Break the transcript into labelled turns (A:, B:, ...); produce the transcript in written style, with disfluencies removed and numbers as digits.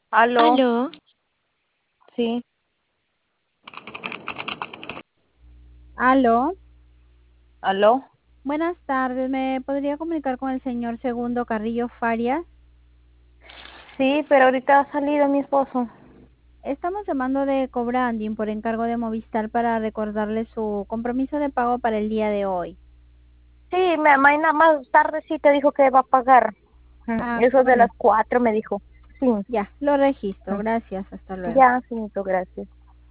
A: Aló,
B: Aló,
A: sí,
C: Aló,
A: aló.
C: buenas tardes. ¿Me podría comunicar con el señor Segundo Carrillo Farias?
A: Sí, pero ahorita ha salido mi esposo.
C: Estamos llamando de Cobranding por encargo de Movistar para recordarle su compromiso de pago para el día de hoy.
A: Sí, mañana más tarde sí te dijo que va a pagar.
C: Ah,
A: Eso de las
C: correcto.
A: 4 me dijo. Sí,
C: Ya, lo registro. Gracias. Hasta luego.
A: ya, sí, gracias.